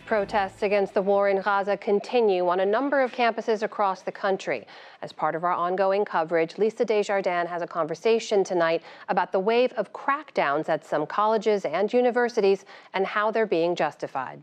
Protests against the war in Gaza continue on a number of campuses across the country. As part of our ongoing coverage, Lisa Desjardins has a conversation tonight about the wave of crackdowns at some colleges and universities and how they're being justified.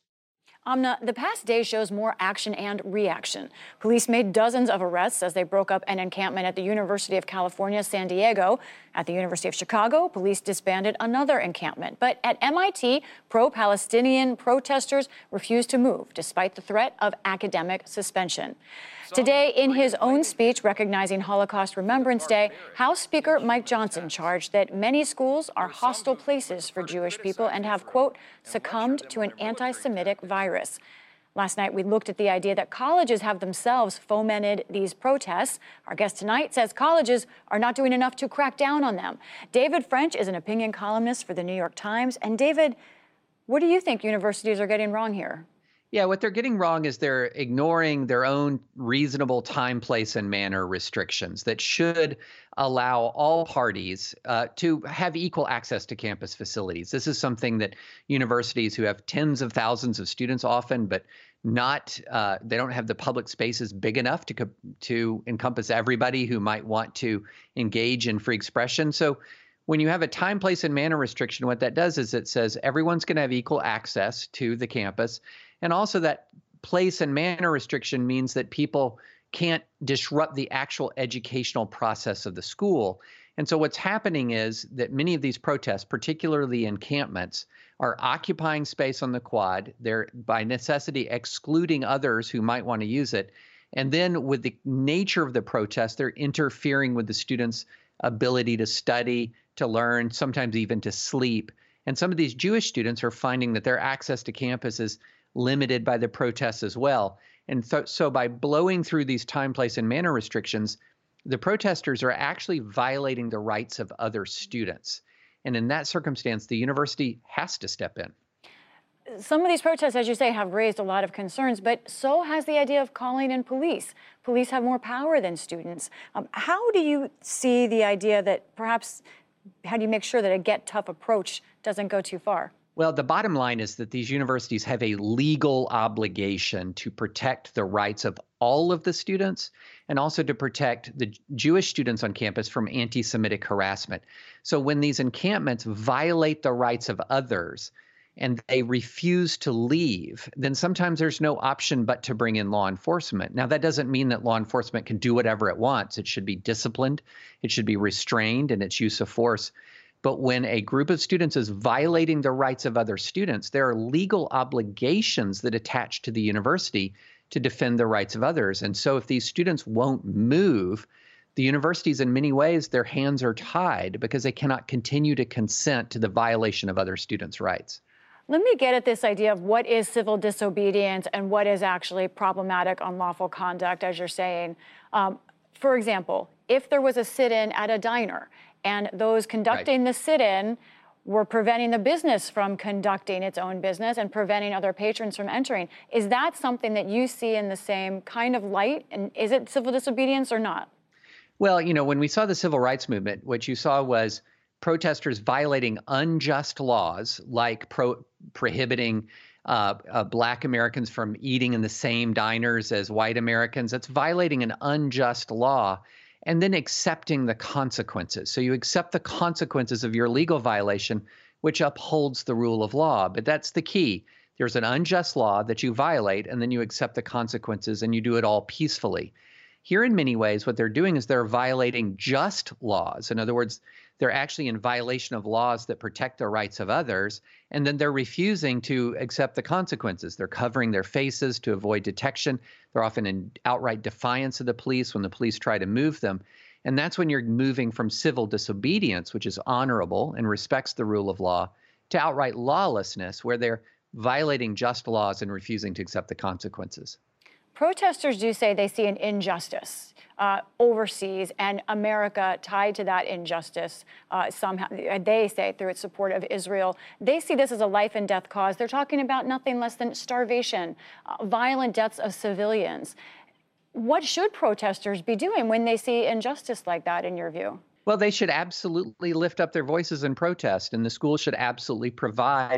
Amna, the past day shows more action and reaction. Police made dozens of arrests as they broke up an encampment at the University of California, San Diego. At the University of Chicago, police disbanded another encampment. But at MIT, pro-Palestinian protesters refused to move, despite the threat of academic suspension. Today, in his own speech recognizing Holocaust Remembrance Day, House Speaker Mike Johnson charged that many schools are hostile places for Jewish people and have, quote, succumbed to an anti-Semitic virus. Last night, we looked at the idea that colleges have themselves fomented these protests. Our guest tonight says colleges are not doing enough to crack down on them. David French is an opinion columnist for the New York Times. And David, what do you think universities are getting wrong here? Yeah, what they're getting wrong is they're ignoring their own reasonable time, place, and manner restrictions that should allow all parties to have equal access to campus facilities. This is something that universities who have tens of thousands of students often, but not they don't have the public spaces big enough to encompass everybody who might want to engage in free expression. So when you have a time, place, and manner restriction, what that does is it says everyone's going to have equal access to the campus. And also that place and manner restriction means that people can't disrupt the actual educational process of the school. And so what's happening is that many of these protests, particularly encampments, are occupying space on the quad. They're by necessity excluding others who might want to use it. And then with the nature of the protest, they're interfering with the students' ability to study, to learn, sometimes even to sleep. And some of these Jewish students are finding that their access to campus is limited by the protests as well. And so by blowing through these time, place, and manner restrictions, the protesters are actually violating the rights of other students. And in that circumstance, the university has to step in. Some of these protests, as you say, have raised a lot of concerns, but so has the idea of calling in police. Police have more power than students. How do you see the idea that perhaps, how do you make sure that a get tough approach doesn't go too far? Well, the bottom line is that these universities have a legal obligation to protect the rights of all of the students and also to protect the Jewish students on campus from anti-Semitic harassment. So when these encampments violate the rights of others and they refuse to leave, then sometimes there's no option but to bring in law enforcement. Now, that doesn't mean that law enforcement can do whatever it wants. It should be disciplined, it should be restrained in its use of force. But when a group of students is violating the rights of other students, there are legal obligations that attach to the university to defend the rights of others. And so if these students won't move, the universities, in many ways, their hands are tied because they cannot continue to consent to the violation of other students' rights. Let me get at this idea of what is civil disobedience and what is actually problematic, unlawful conduct, as you're saying. For example, if there was a sit-in at a diner and those conducting the sit-in were preventing the business from conducting its own business and preventing other patrons from entering, is that something that you see in the same kind of light? And is it civil disobedience or not? Well, you know, when we saw the civil rights movement, what you saw was protesters violating unjust laws like prohibiting Black Americans from eating in the same diners as white Americans. That's violating an unjust law. And then accepting the consequences. So you accept the consequences of your legal violation, which upholds the rule of law. But that's the key. There's an unjust law that you violate, and then you accept the consequences, and you do it all peacefully. Here, in many ways, what they're doing is they're violating just laws. In other words, they're actually in violation of laws that protect the rights of others, and then they're refusing to accept the consequences. They're covering their faces to avoid detection. They're often in outright defiance of the police when the police try to move them. And that's when you're moving from civil disobedience, which is honorable and respects the rule of law, to outright lawlessness, where they're violating just laws and refusing to accept the consequences. Protesters do say they see an injustice overseas and America tied to that injustice somehow. They say through its support of Israel. They see this as a life and death cause. They're talking about nothing less than starvation, violent deaths of civilians. What should protesters be doing when they see injustice like that, in your view? Well, they should absolutely lift up their voices in protest, and the school should absolutely provide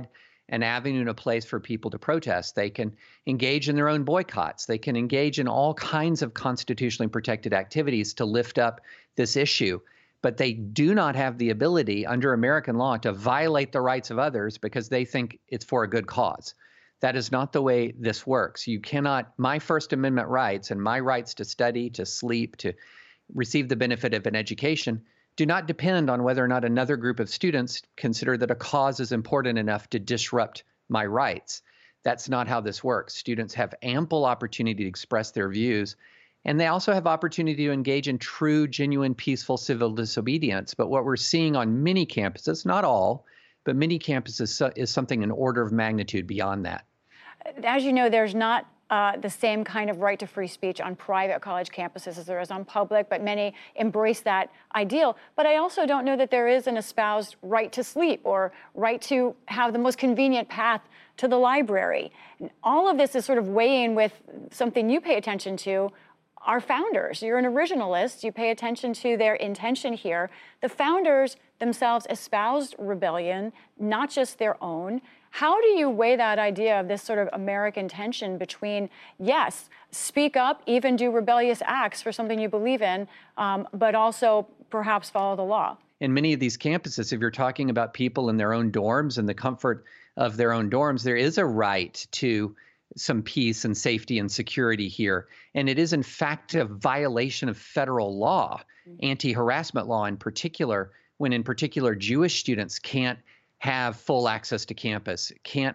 an avenue and a place for people to protest. They can engage in their own boycotts. They can engage in all kinds of constitutionally protected activities to lift up this issue. But they do not have the ability under American law to violate the rights of others because they think it's for a good cause. That is not the way this works. You cannot, my First Amendment rights and my rights to study, to sleep, to receive the benefit of an education do not depend on whether or not another group of students consider that a cause is important enough to disrupt my rights. That's not how this works. Students have ample opportunity to express their views, and they also have opportunity to engage in true, genuine, peaceful civil disobedience. But what we're seeing on many campuses, not all, but many campuses is something an order of magnitude beyond that. As you know, there's not the same kind of right to free speech on private college campuses as there is on public, but many embrace that ideal. But I also don't know that there is an espoused right to sleep or right to have the most convenient path to the library. All of this is sort of weighing with something you pay attention to, our founders. You're an originalist. You pay attention to their intention here. The founders themselves espoused rebellion, not just their own. How do you weigh that idea of this sort of American tension between, yes, speak up, even do rebellious acts for something you believe in, but also perhaps follow the law? In many of these campuses, if you're talking about people in their own dorms and the comfort of their own dorms, there is a right to some peace and safety and security here. And it is, in fact, a violation of federal law, anti-harassment law in particular, when in particular Jewish students can't have full access to campus, can't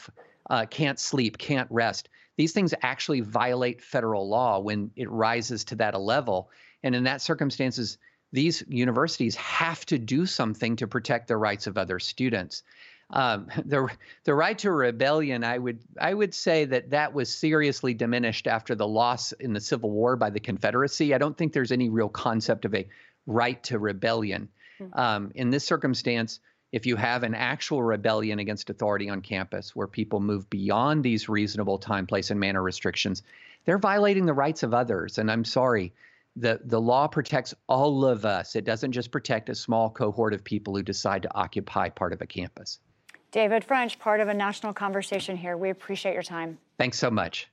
sleep, can't rest. These things actually violate federal law when it rises to that level. And in that circumstances, these universities have to do something to protect the rights of other students. The right to rebellion, I would say that was seriously diminished after the loss in the Civil War by the Confederacy. I don't think there's any real concept of a right to rebellion. In this circumstance, if you have an actual rebellion against authority on campus where people move beyond these reasonable time, place, and manner restrictions, they're violating the rights of others. And I'm sorry, the law protects all of us. It doesn't just protect a small cohort of people who decide to occupy part of a campus. David French, part of a national conversation here. We appreciate your time. Thanks so much.